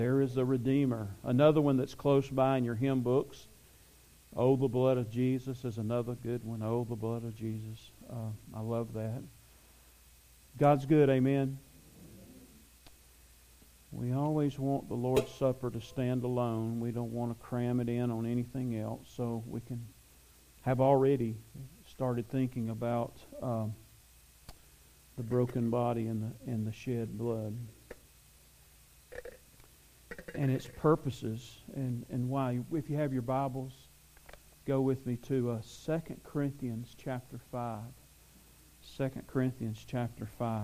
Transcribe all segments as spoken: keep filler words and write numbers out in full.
There is a Redeemer. Another one that's close by in your hymn books. Oh, the blood of Jesus is another good one. Oh, the blood of Jesus. Uh, I love that. God's good, amen. We always want the Lord's Supper to stand alone. We don't want to cram it in on anything else. So we can have already started thinking about um, the broken body and the, and the shed blood. And its purposes and, and why. If you have your Bibles, go with me to uh, Second Corinthians chapter five. Second Corinthians chapter five.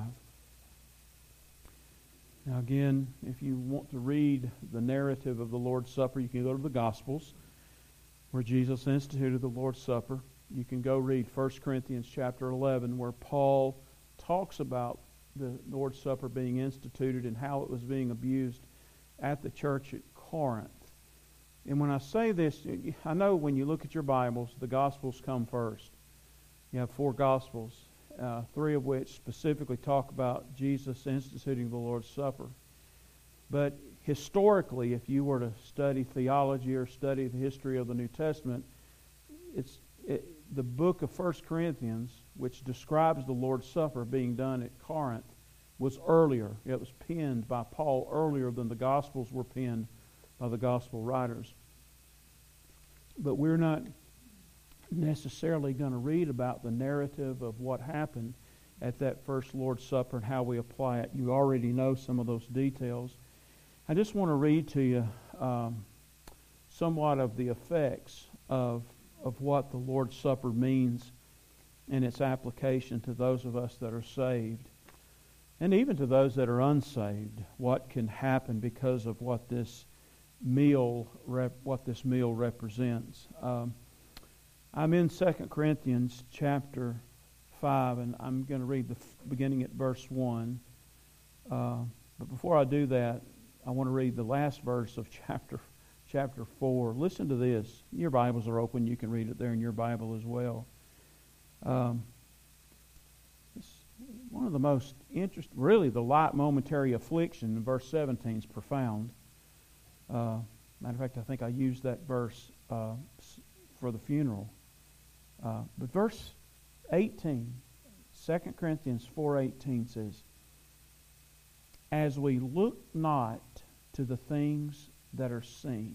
Now again, if you want to read the narrative of the Lord's Supper, you can go to the Gospels, where Jesus instituted the Lord's Supper. You can go read First Corinthians chapter eleven, where Paul talks about the Lord's Supper being instituted and how it was being abused at the church at Corinth. And when I say this, I know when you look at your Bibles, the Gospels come first. You have four Gospels, uh, three of which specifically talk about Jesus instituting the Lord's Supper. But historically, if you were to study theology or study the history of the New Testament, it's it, the book of First Corinthians, which describes the Lord's Supper being done at Corinth, was earlier. It was penned by Paul earlier than the Gospels were penned by the Gospel writers. But we're not necessarily going to read about the narrative of what happened at that first Lord's Supper and how we apply it. You already know some of those details. I just want to read to you um, somewhat of the effects of, of what the Lord's Supper means and its application to those of us that are saved. And even to those that are unsaved, what can happen because of what this meal rep, what this meal represents. Um, I'm in Second Corinthians chapter five, and I'm going to read the f- beginning at verse one. Uh, but before I do that, I want to read the last verse of chapter chapter four. Listen to this. Your Bibles are open. You can read it there in your Bible as well. Um, One of the most interesting, really the light momentary affliction in verse seventeen is profound. Uh, matter of fact, I think I used that verse uh, for the funeral. Uh, but verse eighteen, Second Corinthians four eighteen says, "As we look not to the things that are seen."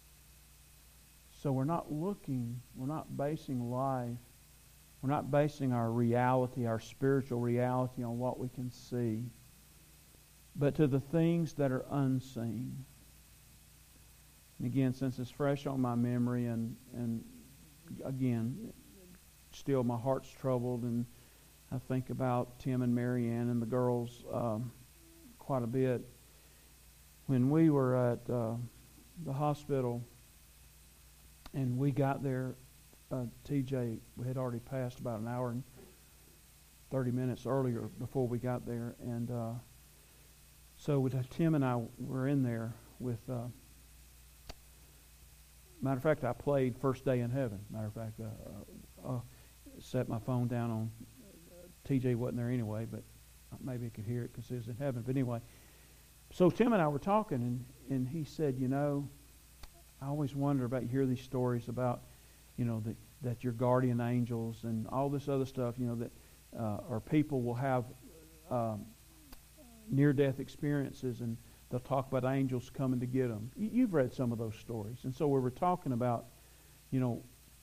So we're not looking, we're not basing life, we're not basing our reality, our spiritual reality on what we can see, but to the things that are unseen. And again, since it's fresh on my memory, and, and again, still my heart's troubled, and I think about Tim and Mary Ann and the girls um, quite a bit. When we were at uh, the hospital and we got there, Uh, T J had already passed about an hour and thirty minutes earlier before we got there, and uh, so with, uh, Tim and I were in there with. Uh, matter of fact, I played "First Day in Heaven." Matter of fact, uh, uh, set my phone down on. Uh, T J wasn't there anyway, but maybe he could hear it because he was in heaven. But anyway, so Tim and I were talking, and and he said, you know, I always wonder about you hear these stories about. You know, that, that your guardian angels and all this other stuff, you know, that uh, or people will have um, near-death experiences, and they'll talk about angels coming to get them. You, you've read some of those stories. And so we were talking about, you know,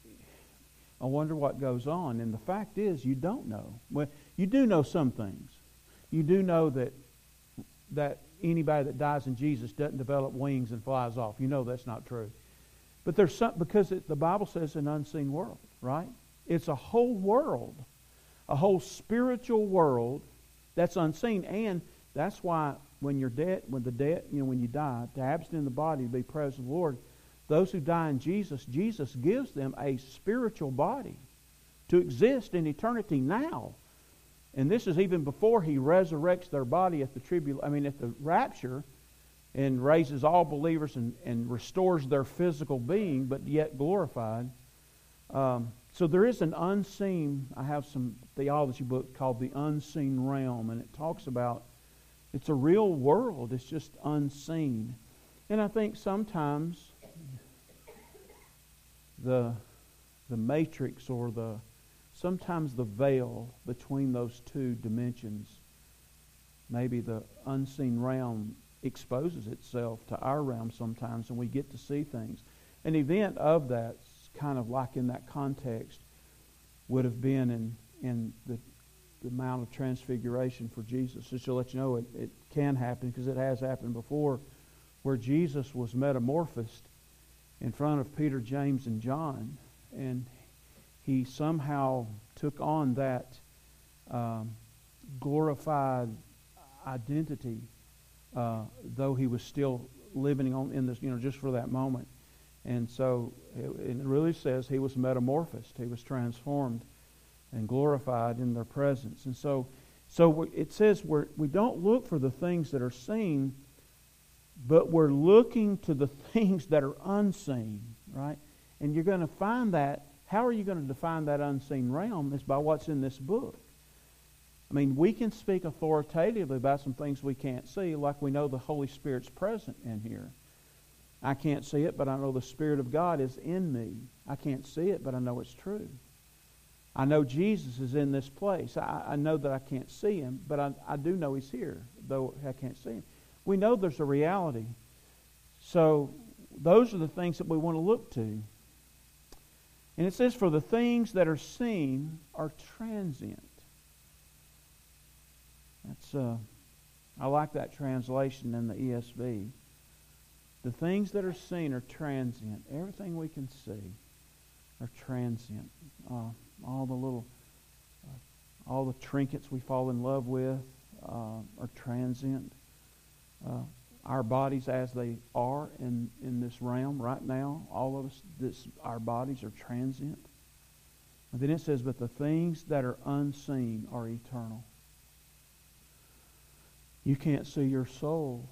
I wonder what goes on. And the fact is, you don't know. Well, you do know some things. You do know that that anybody that dies in Jesus doesn't develop wings and flies off. You know that's not true. But there's some, because it, the Bible says an unseen world, right? It's a whole world, a whole spiritual world that's unseen, and that's why when you're dead, when the dead, you know, when you die, to absent in the body to be present with the Lord, those who die in Jesus, Jesus gives them a spiritual body to exist in eternity now, and this is even before He resurrects their body at the tribul, I mean at the rapture. And raises all believers and, and restores their physical being, but yet glorified. Um, so there is an unseen, I have some theology book called The Unseen Realm, and it talks about, it's a real world, it's just unseen. And I think sometimes the the matrix or the sometimes the veil between those two dimensions, maybe the unseen realm exposes itself to our realm sometimes, and we get to see things. An event of that, kind of like in that context, would have been in in the the Mount of Transfiguration for Jesus. Just to let you know, it, it can happen because it has happened before, where Jesus was metamorphosed in front of Peter, James, and John, and he somehow took on that um, glorified identity, uh, though he was still living on in this, you know, just for that moment. And so it, it really says he was metamorphosed. He was transformed and glorified in their presence. And so, so it says we're, we don't look for the things that are seen, but we're looking to the things that are unseen, right? And you're going to find that. How are you going to define that unseen realm? Is by what's in this book. I mean, we can speak authoritatively about some things we can't see, like we know the Holy Spirit's present in here. I can't see it, but I know the Spirit of God is in me. I can't see it, but I know it's true. I know Jesus is in this place. I, I know that I can't see Him, but I, I do know He's here, though I can't see Him. We know there's a reality. So those are the things that we want to look to. And it says, for the things that are seen are transient. That's uh, I like that translation in the E S V. The things that are seen are transient. Everything we can see are transient. Uh, all the little, uh, all the trinkets we fall in love with uh, are transient. Uh, our bodies as they are in, in this realm right now, all of us, this, our bodies are transient. And then it says, but the things that are unseen are eternal. You can't see your soul,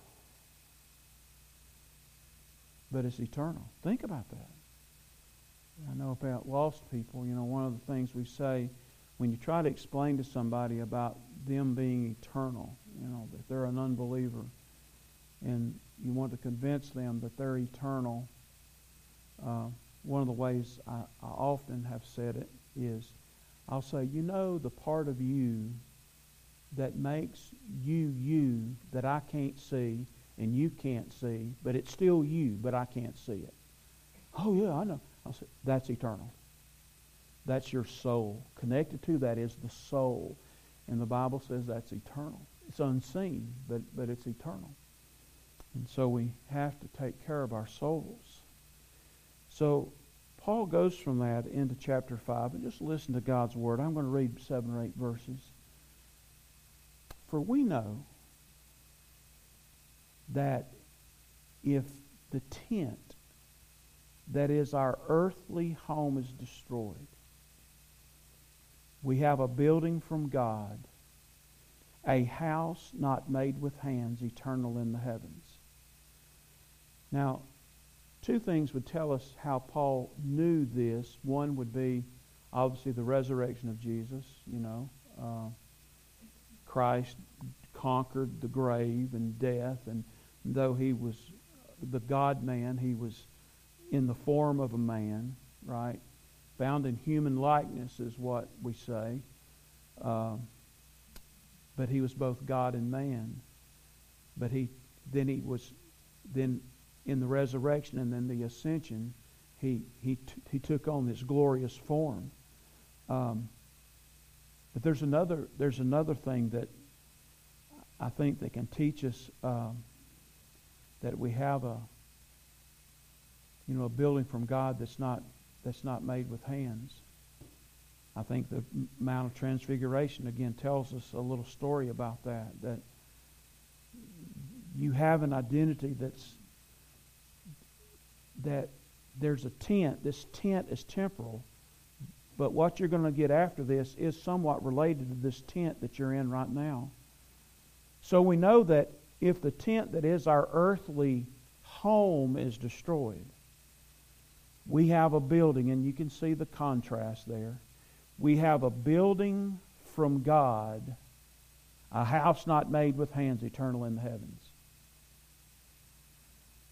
but it's eternal. Think about that. I know about lost people, you know, one of the things we say when you try to explain to somebody about them being eternal, you know, that they're an unbeliever, and you want to convince them that they're eternal, uh, one of the ways I, I often have said it is, I'll say, you know, the part of you that makes you you that I can't see and you can't see, but it's still you, but I can't see it. Oh yeah, I know. I'll say, that's eternal. That's your soul. Connected to that is the soul. And the Bible says that's eternal. It's unseen, but, but it's eternal. And so we have to take care of our souls. So Paul goes from that into chapter five, and just listen to God's word. I'm going to read seven or eight verses. For we know that if the tent that is our earthly home is destroyed, we have a building from God, a house not made with hands, eternal in the heavens. Now, two things would tell us how Paul knew this. One would be, obviously, the resurrection of Jesus. You know, uh, Christ conquered the grave and death, and though He was the God-man, He was in the form of a man, right? Found in human likeness is what we say. Uh, but He was both God and man. But He then He was then in the resurrection and then the ascension, He He t- He took on this glorious form. Um, but there's another there's another thing that I think that can teach us um, that we have a you know a building from God that's not that's not made with hands. I think the Mount of Transfiguration again tells us a little story about that. That you have an identity that's that there's a tent. This tent is temporal, but what you're going to get after this is somewhat related to this tent that you're in right now. So we know that if the tent that is our earthly home is destroyed, we have a building, and you can see the contrast there. We have a building from God, a house not made with hands, eternal in the heavens.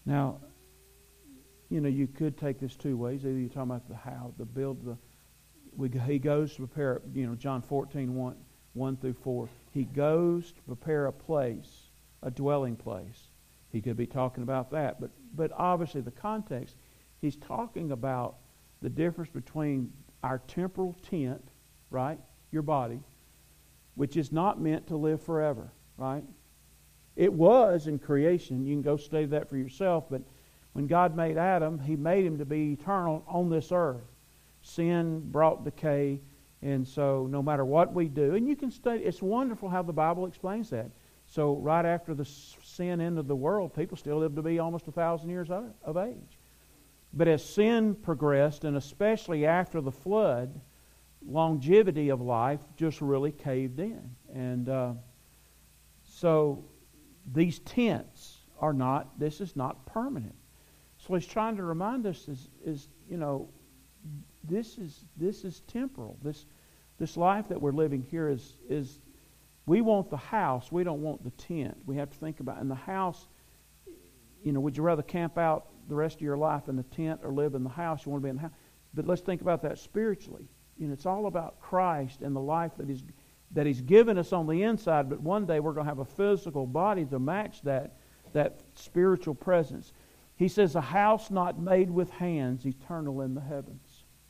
Now, you know, you could take this two ways. Either you're talking about the how, the build, the we, he goes to prepare, you know, John fourteen, one, one through four. He goes to prepare a place, a dwelling place. He could be talking about that. But, but obviously the context, he's talking about the difference between our temporal tent, right, your body, which is not meant to live forever, right? It was in creation. You can go study that for yourself. But when God made Adam, He made him to be eternal on this earth. Sin brought decay, and so no matter what we do, and you can study, it's wonderful how the Bible explains that. So right after the sin entered the world, people still lived to be almost a thousand years of age. But as sin progressed, and especially after the flood, longevity of life just really caved in. And uh, so these tents are not, this is not permanent. So he's trying to remind us is, is you know, this is this is temporal. This this life that we're living here is is we want the house, we don't want the tent. We have to think about, in the house, you know, would you rather camp out the rest of your life in the tent or live in the house? You want to be in the house. But let's think about that spiritually. You know, it's all about Christ and the life that He's that He's given us on the inside, but one day we're going to have a physical body to match that that spiritual presence. He says, a house not made with hands, eternal in the heavens.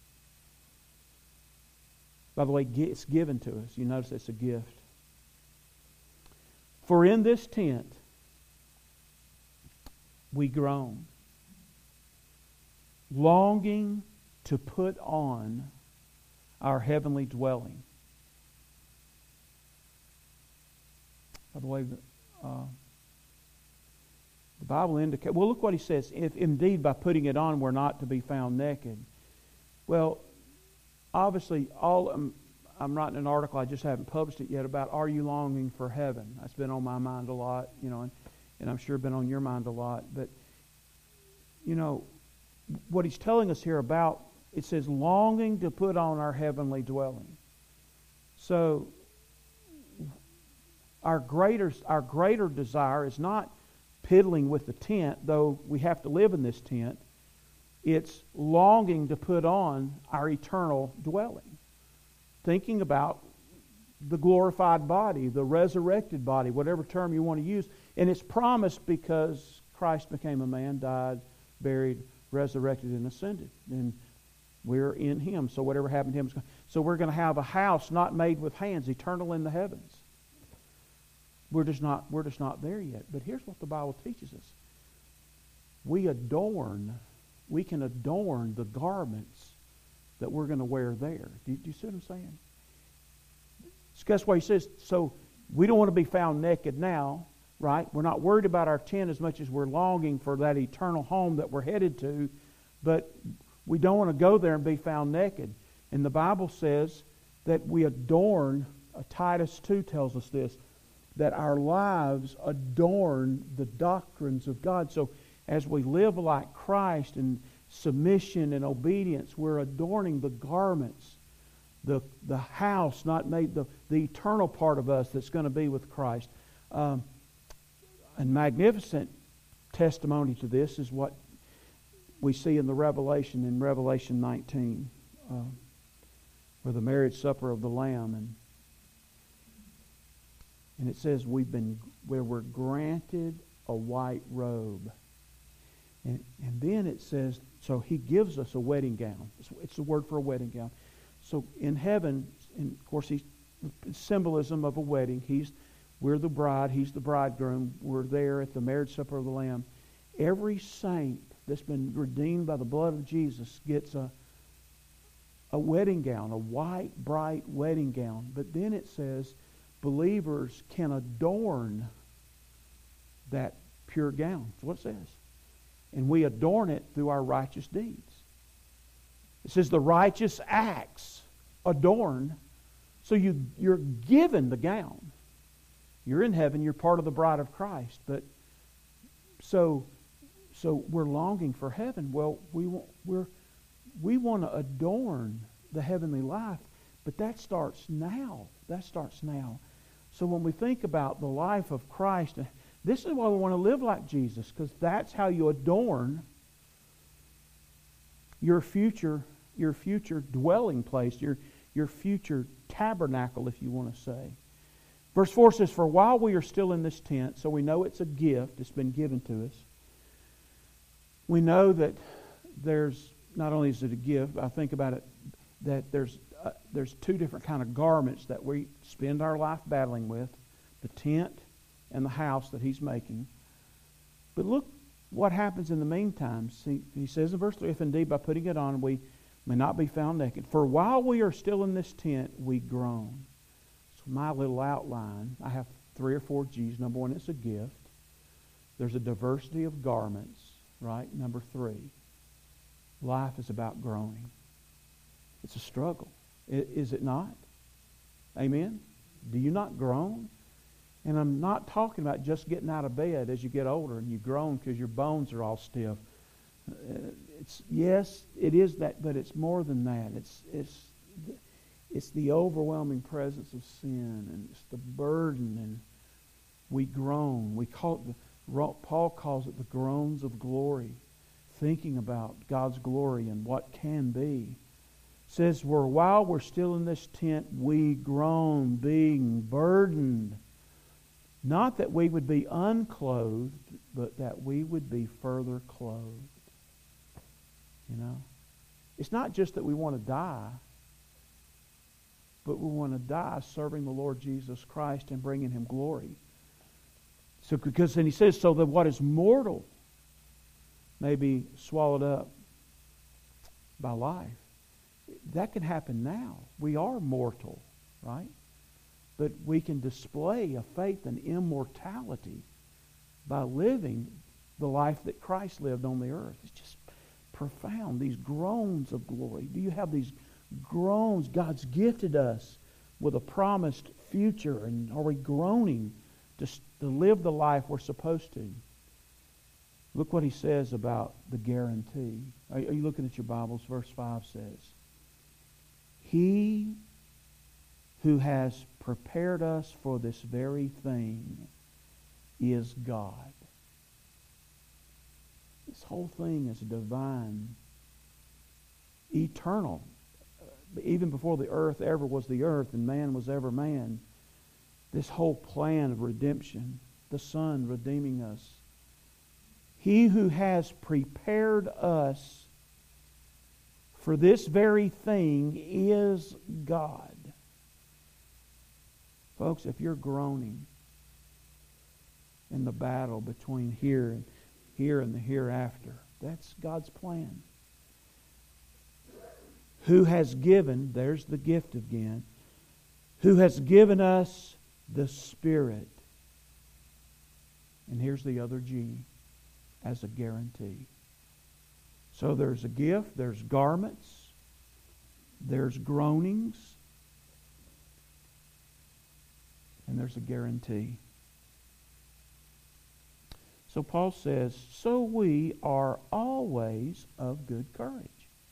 By the way, it's given to us. You notice it's a gift. For in this tent we groan, longing to put on our heavenly dwelling. By the way, uh, the Bible indicates, well, look what he says. If indeed by putting it on we're not to be found naked. Well, obviously, all um, I'm writing an article, I just haven't published it yet, about are you longing for heaven? That's been on my mind a lot, you know, and, and I'm sure been on your mind a lot. But, you know, what he's telling us here about, it says longing to put on our heavenly dwelling. So, our greater, our greater desire is not piddling with the tent, though we have to live in this tent. It's longing to put on our eternal dwelling. Thinking about the glorified body, the resurrected body, whatever term you want to use. And it's promised because Christ became a man, died, buried, resurrected, and ascended. And we're in Him. So whatever happened to Him is going. So we're going to have a house not made with hands, eternal in the heavens. We're just not, we're just not there yet. But here's what the Bible teaches us. We adorn, we can adorn the garments that we're going to wear there. Do you, do you see what I'm saying? So guess what he says? So we don't want to be found naked now, right? We're not worried about our tent as much as we're longing for that eternal home that we're headed to. But we don't want to go there and be found naked. And the Bible says that we adorn, uh, Titus two tells us this, that our lives adorn the doctrines of God. So as we live like Christ in submission and obedience, we're adorning the garments, the the house not made, the, the eternal part of us that's going to be with Christ. Um, a magnificent testimony to this is what we see in the Revelation, in Revelation nineteen, uh, where the marriage supper of the Lamb, and And it says we've been, where we're granted a white robe. And, and then it says, so He gives us a wedding gown. It's, it's the word for a wedding gown. So in heaven, and of course, He's symbolism of a wedding. He's, we're the bride. He's the bridegroom. We're there at the marriage supper of the Lamb. Every saint that's been redeemed by the blood of Jesus gets a, a wedding gown, a white, bright wedding gown. But then it says, believers can adorn that pure gown. That's what it says. And we adorn it through our righteous deeds. It says the righteous acts adorn. So you, you're given the gown. You're in heaven. You're part of the bride of Christ. But so, so we're longing for heaven. Well, we want, we're, we want to adorn the heavenly life. But that starts now. That starts now. So when we think about the life of Christ, This is why we want to live like Jesus, because that's how you adorn your future, your future dwelling place, your, your future tabernacle, if you want to say. Verse four says, "For while we are still in this tent," so we know it's a gift, it's been given to us. We know that there's, not only is it a gift, I think about it, that there's uh, there's two different kind of garments that we spend our life battling with, the tent and the house that He's making. But look what happens in the meantime. See, he says in verse three, "If indeed by putting it on we may not be found naked. For while we are still in this tent, we groan." So my little outline, I have three or four G's. Number one, it's a gift. There's a diversity of garments, right? Number three, life is about groaning. It's a struggle. Is it not? Amen? Do you not groan? And I'm not talking about just getting out of bed as you get older and you groan because your bones are all stiff. It's yes, it is that, but it's more than that. It's it's it's the overwhelming presence of sin, and it's the burden, and we groan. We call it the, Paul calls it the groans of glory, thinking about God's glory and what can be. It says, "We're while we're still in this tent, we groan, being burdened. Not that we would be unclothed, but that we would be further clothed." You know? It's not just that we want to die, but we want to die serving the Lord Jesus Christ and bringing Him glory. So, because then he says, "So that what is mortal may be swallowed up by life." That can happen now. We are mortal, right? But we can display a faith in immortality by living the life that Christ lived on the earth. It's just profound. These groans of glory. Do you have these groans? God's gifted us with a promised future, and are we groaning to, to live the life we're supposed to? Look what he says about the guarantee. Are, are you looking at your Bibles? Verse five says, "He who has prepared us for this very thing is God." This whole thing is divine, eternal. Even before the earth ever was the earth and man was ever man, this whole plan of redemption, the Son redeeming us. He who has prepared us for this very thing is God. Folks, if you're groaning in the battle between here and here and the hereafter, that's God's plan. Who has given, there's the gift again, who has given us the Spirit. And here's the other G, as a guarantee. So there's a gift, there's garments, there's groanings, and there's a guarantee. So Paul says, "So we are always of good courage."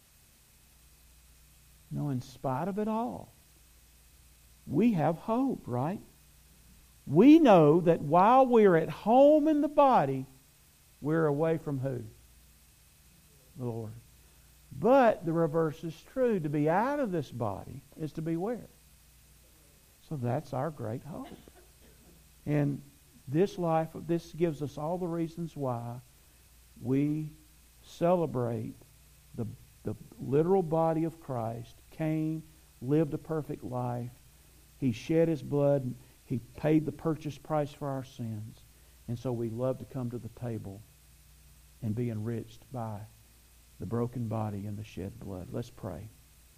You know, in spite of it all, we have hope, right? We know that while we're at home in the body, we're away from who? The Lord. But the reverse is true. To be out of this body is to be where? So that's our great hope. And this life, this gives us all the reasons why we celebrate the, the literal body of Christ. Came, lived a perfect life. He shed His blood. He paid the purchase price for our sins. And so we love to come to the table and be enriched by the broken body and the shed blood. Let's pray.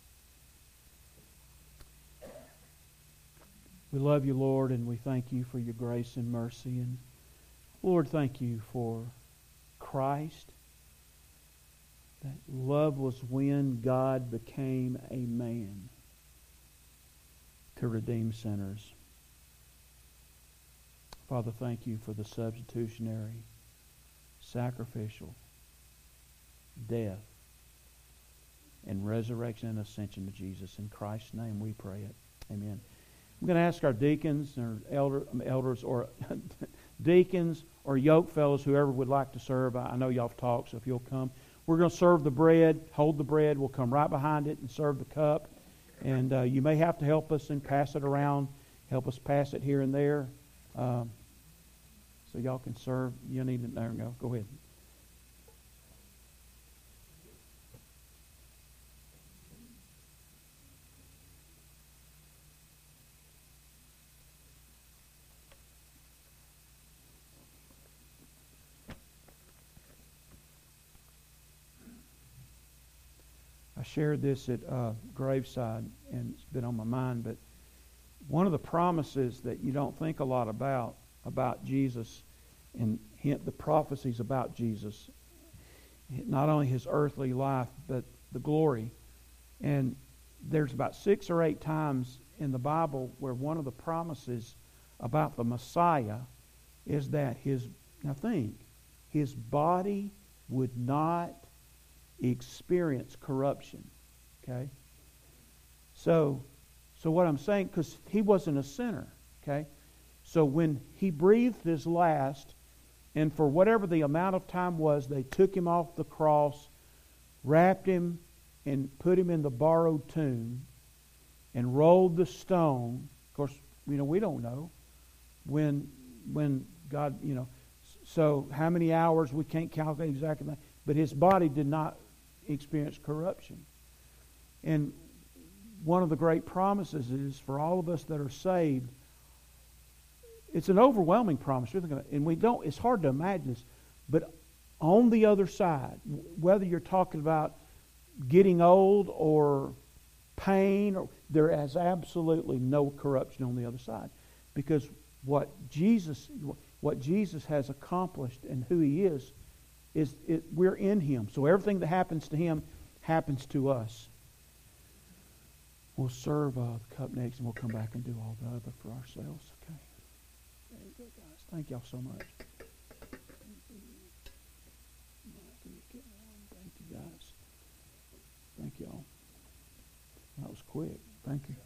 We love you, Lord, and we thank you for your grace and mercy. And Lord, thank you for Christ. That love was when God became a man to redeem sinners. Father, thank you for the substitutionary, sacrificial death and resurrection and ascension of Jesus. In Christ's name we pray it. Amen. I'm going to ask our deacons or elder, elders or deacons or yoke fellows, whoever would like to serve. I know y'all have talked, so if you'll come. We're going to serve the bread, hold the bread. We'll come right behind it and serve the cup. And uh, you may have to help us and pass it around, help us pass it here and there. Um, so y'all can serve. You need to, there we go. Go ahead. I shared this at uh, Graveside, and it's been on my mind, but one of the promises that you don't think a lot about, about Jesus, and the prophecies about Jesus, not only his earthly life, but the glory. And there's about six or eight times in the Bible where one of the promises about the Messiah is that his, now think, his body would not experience corruption. Okay? So, so what I'm saying, because he wasn't a sinner. Okay? So when he breathed his last, and for whatever the amount of time was, they took him off the cross, wrapped him, and put him in the borrowed tomb, and rolled the stone. Of course, you know, we don't know when when God, you know, so how many hours, we can't calculate exactly that, but his body did not experience corruption. And one of the great promises is for all of us that are saved, it's an overwhelming promise, and we don't, it's hard to imagine this, but on the other side, whether you're talking about getting old or pain, or, there is absolutely no corruption on the other side, because what Jesus what Jesus has accomplished and who he is, is it, we're in him. So everything that happens to him happens to us. We'll serve uh, the cup next, and we'll come back and do all the other for ourselves. Okay. There you go, guys. Thank y'all so much. Thank you, guys. Thank y'all. That was quick. Thank you.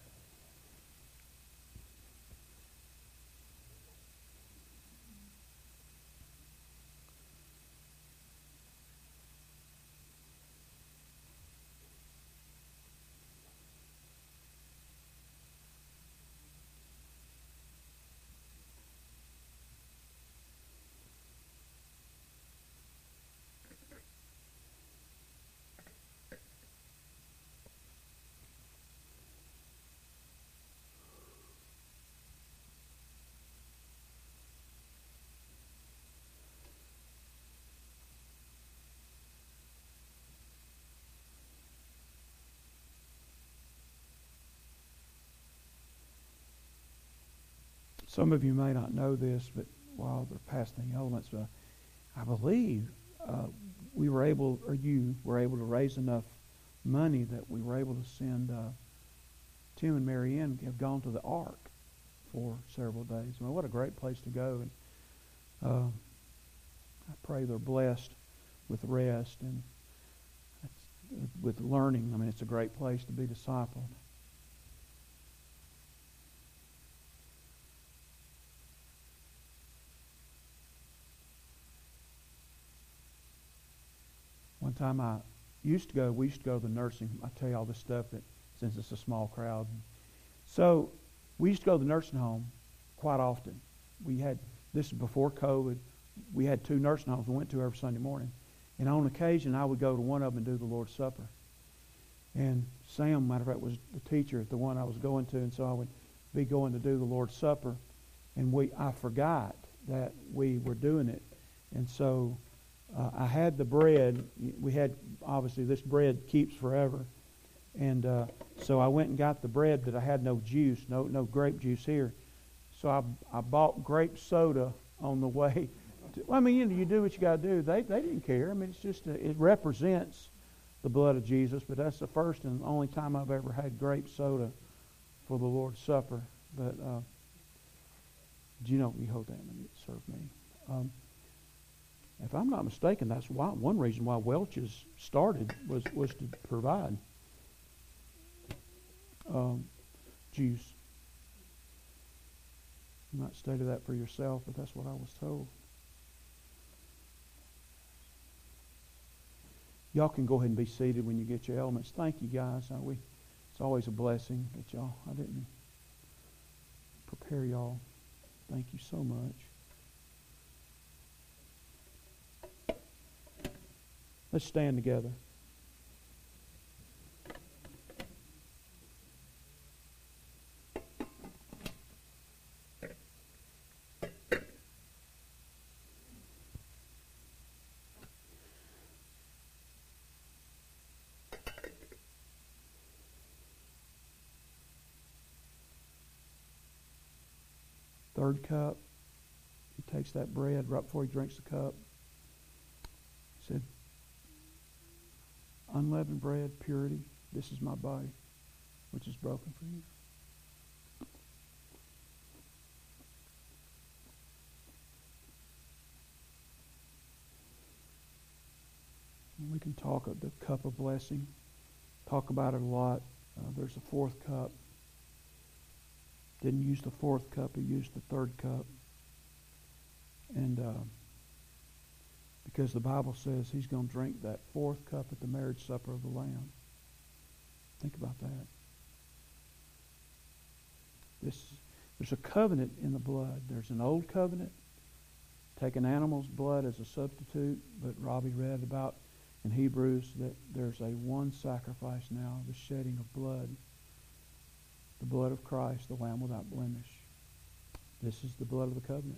Some of you may not know this, but while they're passing the elements, uh, I believe uh, we were able, or you were able to raise enough money that we were able to send uh, Tim and Mary Ann have gone to the Ark for several days. I mean, what a great place to go. And uh, I pray they're blessed with rest and with learning. I mean, it's a great place to be discipled. One time I used to go, we used to go to the nursing, I tell you all this stuff that, since it's a small crowd. So we used to go to the nursing home quite often. We had, this is before COVID, we had two nursing homes we went to every Sunday morning. And on occasion I would go to one of them and do the Lord's Supper. And Sam, matter of fact, was the teacher at the one I was going to, and so I would be going to do the Lord's Supper. And we, I forgot that we were doing it. And so Uh, I had the bread. We had, obviously, this bread keeps forever. And uh, so I went and got the bread, but I had no juice, no no grape juice here. So I I bought grape soda on the way. To, well, I mean, you know, you do what you got to do. They they didn't care. I mean, it's just, a, it represents the blood of Jesus, but that's the first and only time I've ever had grape soda for the Lord's Supper. But, uh, do you know, you hold that and serve me. Um, If I'm not mistaken, that's why one reason why Welch's started was, was to provide um, juice. You might study that for yourself, but that's what I was told. Y'all can go ahead and be seated when you get your elements. Thank you, guys. Uh, we, it's always a blessing that y'all, I didn't prepare y'all. Thank you so much. Let's stand together. Third cup, he takes that bread right before he drinks the cup. He said, unleavened bread, purity, this is my body, which is broken for you. We can talk of the cup of blessing, talk about it a lot. Uh, there's a fourth cup. Didn't use the fourth cup, he used the third cup. And uh, because the Bible says he's going to drink that fourth cup at the marriage supper of the Lamb. Think about that. This, there's a covenant in the blood. There's an old covenant. Take an animal's blood as a substitute, but Robbie read about in Hebrews that there's a one sacrifice now, the shedding of blood. The blood of Christ, the Lamb without blemish. This is the blood of the covenant.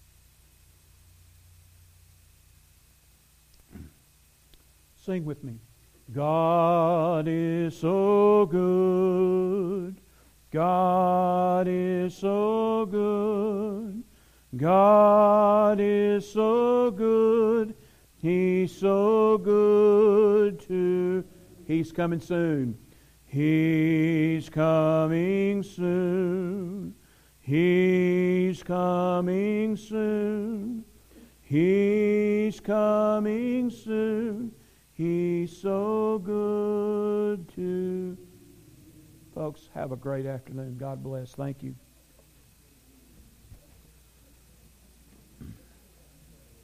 Sing with me. God is so good. God is so good. God is so good. He's so good to... He's coming soon. He's coming soon. He's coming soon. He's coming soon. He's so good to... Folks, have a great afternoon. God bless. Thank you.